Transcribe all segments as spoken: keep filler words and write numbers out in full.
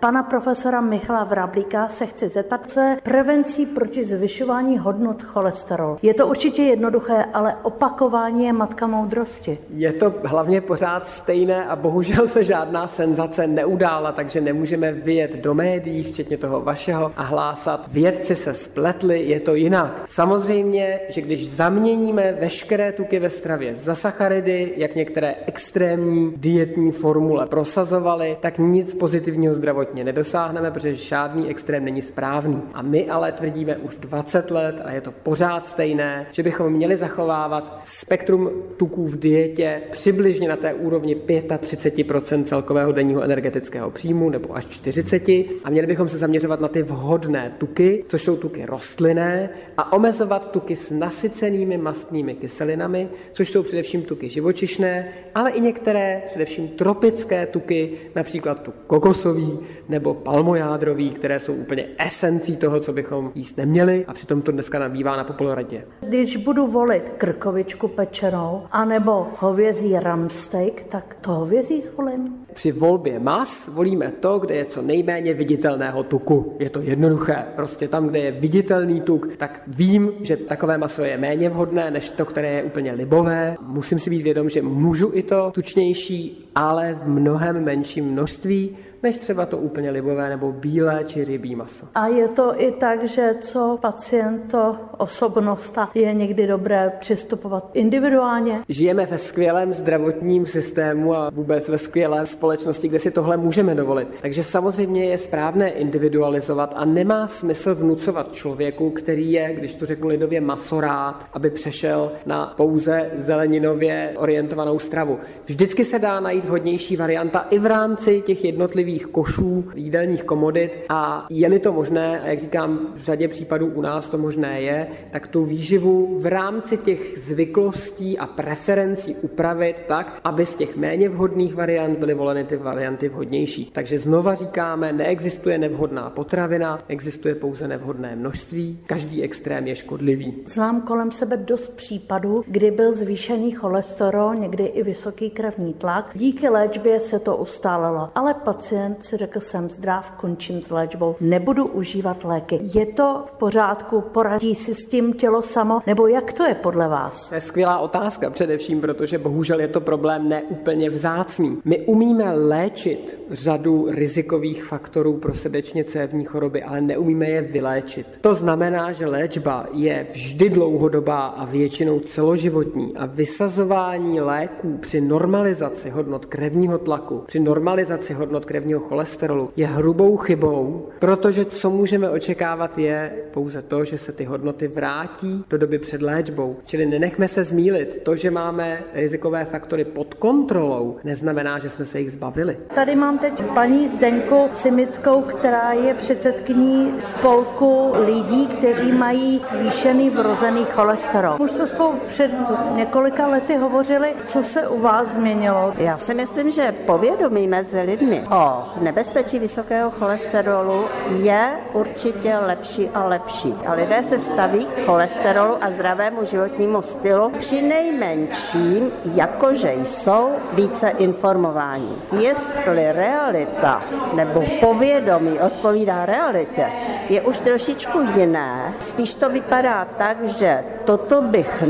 Pana profesora Michala Vrablíka se chci zeptat, co je prevencí proti zvyšování hodnot cholesterolu. Je to určitě jednoduché, ale opakování je matka moudrosti. Je to hlavně pořád stejné a bohužel se žádná senzace neudála, takže nemůžeme vyjet do médií, včetně toho vašeho, a hlásat: vědci se spletli, je to jinak. Samozřejmě, že když zaměníme veškeré tuky ve stravě za sacharidy, jak některé extrémní dietní formule prosazovaly, tak nic pozitivního zdravotně nedosáhneme, protože žádný extrém není správný. A my ale tvrdíme už dvacet let, a je to pořád stejné, že bychom měli zachovávat spektrum tuků v dietě přibližně na té úrovni třicet pět procent celkového denního energetického příjmu nebo až čtyřicet procent a měli bychom se zaměřovat na ty vhodné tuky, což jsou tuky rostlinné, a omezovat tuky s nasycenými mastnými kyselinami, což jsou především tuky živočišné, ale i některé především tropické tuky, například tuk kokosový nebo palmojádrový, které jsou úplně esencí toho, co bychom jíst neměli, a přitom to dneska nabývá na popularitě. Když budu volit krkovičku pečenou anebo hovězí rumsteak, tak to hovězí zvolím. Při volbě mas volíme to, kde je co nejméně viditelného tuku. Je to jednoduché. Prostě tam, kde je viditelný tuk, tak vím, že takové maso je méně vhodné než to, které je úplně libové. Musím si být vědom, že můžu i to tučnější, ale v mnohem menším množství, než třeba to úplně libové nebo bílé či rybí maso. A je to i tak, že co pacient, to osobnost, je někdy dobré přistupovat individuálně? Žijeme ve skvělém zdravotním systému a vůbec ve skvělé společnosti, kde si tohle můžeme dovolit. Takže samozřejmě je správné individualizovat a nemá smysl vnucovat člověku, který je, když to řeknu lidově, masorád, aby přešel na pouze zeleninově orientovanou stravu. Vždycky se dá najít vhodnější varianta i v rámci těch jednotlivých košů, jídelních komodit, a je-li to možné, a jak říkám, v řadě případů u nás to možné je, tak tu výživu v rámci těch zvyklostí a preferencí upravit tak, aby z těch méně vhodných variant byly voleny ty varianty vhodnější. Takže znova říkáme, neexistuje nevhodná potravina, existuje pouze nevhodné množství, každý extrém je škodlivý. Znám kolem sebe dost případů, kdy byl zvýšený cholesterol, někdy i vysoký krevní tlak. Díky léčbě se to ustálilo, ale pacient si řekl: jsem zdrav, končím s léčbou, nebudu užívat léky. Je to v pořádku? Poradí si s tím tělo samo? Nebo jak to je podle vás? To je skvělá otázka, především protože bohužel je to problém neúplně vzácný. My umíme léčit řadu rizikových faktorů pro srdečně cévní choroby, ale neumíme je vyléčit. To znamená, že léčba je vždy dlouhodobá a většinou celoživotní, a vysazování léků při normalizaci hodnot krevního tlaku, při normalizaci hodnot krevního cholesterolu je hrubou chybou, protože co můžeme očekávat je pouze to, že se ty hodnoty vrátí do doby před léčbou. Čili nenechme se zmýlit. To, že máme rizikové faktory pod kontrolou, neznamená, že jsme se jich zbavili. Tady mám teď paní Zdenku Cimickou, která je předsedkyní spolku lidí, kteří mají zvýšený vrozený cholesterol. Už jsme spolu před několika lety hovořili, co se u vás změnilo. Já si myslím, že povědomí mezi lidmi o nebezpečí vysokého cholesterolu je určitě lepší a lepší. A lidé se staví k cholesterolu a zdravému životnímu stylu při nejmenším, jakože jsou více informováni. Jestli realita nebo povědomí odpovídá realitě, je už trošičku jiné. Spíš to vypadá tak, že toto bych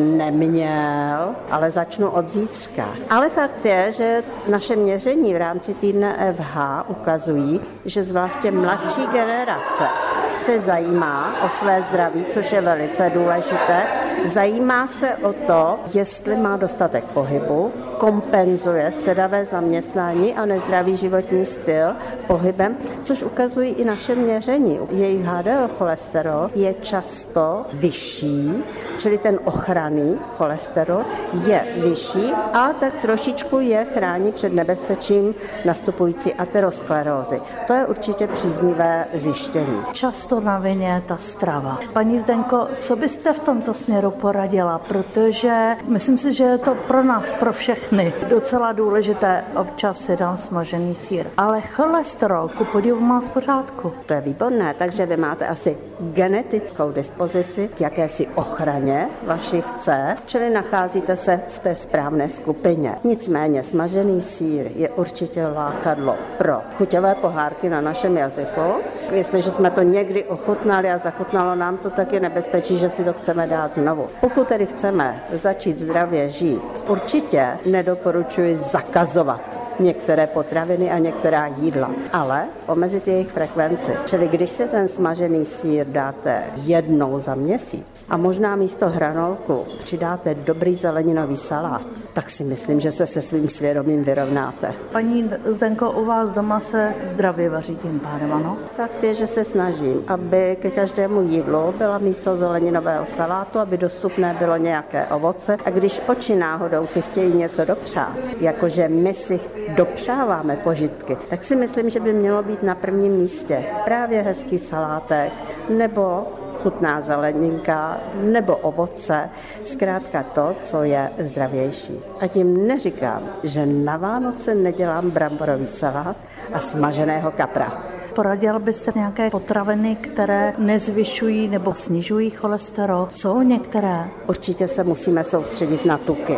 neměl, ale začnu od zítřka. Ale fakt je, že naše měření v rámci týdne F H ukazují, že zvláště mladší generace se zajímá o své zdraví, což je velice důležité. Zajímá se o to, jestli má dostatek pohybu, kompenzuje sedavé zaměstnání a nezdravý životní styl pohybem, což ukazují i naše měření. Jejich H D L cholesterol je často vyšší, čili ten ochranný cholesterol je vyšší a tak trošičku je chrání před nebezpečím nastupující aterosklerózy. To je určitě příznivé zjištění. Často na vině ta strava. Paní Zdenko, co byste v tomto směru poradila? Protože myslím si, že je to pro nás, pro všechny všechny. Docela důležité, občas si dám smažený sýr. Ale cholesterol, ku podivu, mám v pořádku. To je výborné, takže vy máte asi genetickou dispozici k jakési ochraně vašich cév, čili nacházíte se v té správné skupině. Nicméně smažený sýr je určitě lákadlo pro chuťové pohárky na našem jazyku. Jestliže jsme to někdy ochutnali a zachutnalo nám to, tak je nebezpečí, že si to chceme dát znovu. Pokud tedy chceme začít zdravě žít, určitě nedoporučuji zakazovat některé potraviny a některá jídla, ale omezit jejich frekvenci. Čili když si ten smažený sýr dáte jednou za měsíc a možná místo hranolku přidáte dobrý zeleninový salát, tak si myslím, že se se svým svědomím vyrovnáte. Paní Zdenko, u vás doma se zdravě vaří tím pádem, ano? Fakt je, že se snažím, aby ke každému jídlu byla místo zeleninového salátu, aby dostupné bylo nějaké ovoce, a když oči náhodou si chtějí něco dopřát, jakože my si dopřáváme požitky, tak si myslím, že by mělo být na prvním místě právě hezký salátek nebo chutná zeleninka nebo ovoce, zkrátka to, co je zdravější. A tím neříkám, že na Vánoce nedělám bramborový salát a smaženého kapra. Poradil byste nějaké potraviny, které nezvyšují nebo snižují cholesterol? Jsou některé? Určitě se musíme soustředit na tuky.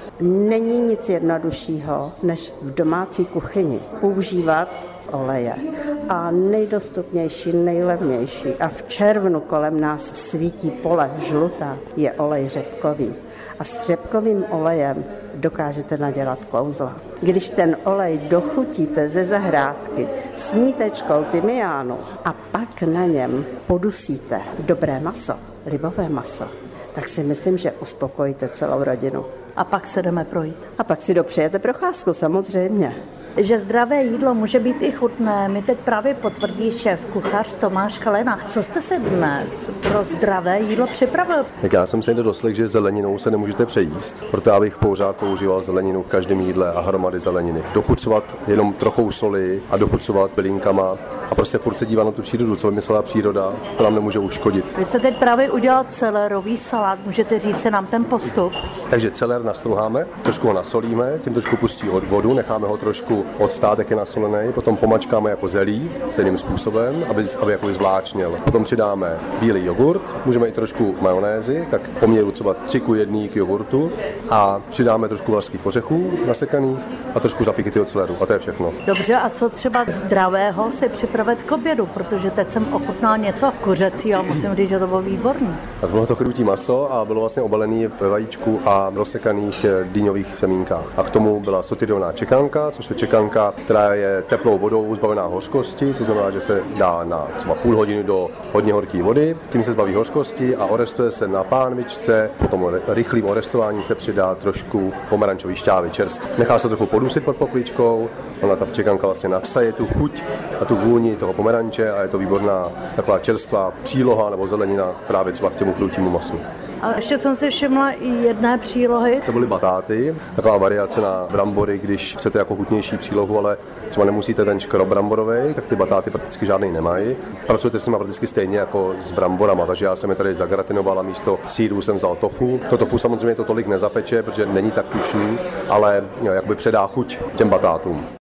Není nic jednoduššího, než v domácí kuchyni používat oleje. A nejdostupnější, nejlevnější a v červnu kolem nás svítí pole žlutá je olej řepkový. A s řepkovým olejem dokážete nadělat kouzla. Když ten olej dochutíte ze zahrádky s nítečkou tymiánu a pak na něm podusíte dobré maso, libové maso, tak si myslím, že uspokojíte celou rodinu. A pak se jdeme projít. A pak si dopřejete procházku, samozřejmě. Že zdravé jídlo může být i chutné, mi teď právě potvrdí šéf kuchař Tomáš Kalena. Co jste si dnes pro zdravé jídlo připravil? Jak já jsem se někde doslechl, že zeleninou se nemůžete přejíst, proto já bych pořád používal zeleninu v každém jídle a hromady zeleniny. Dochucovat jenom trochou soli a dochucovat bylinkama a prostě furt se dívat na tu přírodu, co vymyslela příroda, to nám nemůže uškodit. Vy jste teď právě udělal celerový salát, můžete říct si nám ten postup? Takže celer nastrouháme, trošku ho nasolíme, tím trošku pustí od vodu, necháme ho trošku odstát, jak je nasolený, potom pomačkáme jako zelí stejným způsobem, aby, aby jako zvláčnil. Potom přidáme bílý jogurt, můžeme i trošku majonézy, tak poměru třeba tři ku jedné k jogurtu a přidáme trošku vlašských ořechů nasekaných a trošku zapěkitého celeru a to je všechno. Dobře, a co třeba zdravého si připravit k obědu, protože teď jsem ochutnal něco kuřecího a musím říct, že to bylo výborný. Tak bylo to chrutí maso a bylo vlastně obalený ve vajíčku a rozsekaných dýňových semínkách. A k tomu byla sotiriovaná čekanka, což je čekanka, která je teplou vodou zbavená hořkosti, což znamená, že se dá na třeba půl hodiny do hodně horké vody, tím se zbaví hořkosti a orestuje se na pánvičce, potom rychlým orestování se přidá trošku pomerančový šťávy čerství. Nechá se trochu podusit pod pokličkou, ona ta čekanka vlastně nasaje tu chuť a tu vůni toho pomeranče a je to výborná taková čerstvá příloha nebo zelenina právě třeba k těmu krutímu masu. A ještě jsem si všimla i jedné přílohy. To byly batáty, taková variace na brambory, když chcete jako chutnější přílohu, ale třeba nemusíte ten škrob bramborový, tak ty batáty prakticky žádný nemají. Pracujete s nimi prakticky stejně jako s bramborama, takže já jsem je tady zagratinoval a místo sýru jsem vzal tofu. To tofu samozřejmě to tolik nezapeče, protože není tak tučný, ale jakoby předá chuť těm batátům.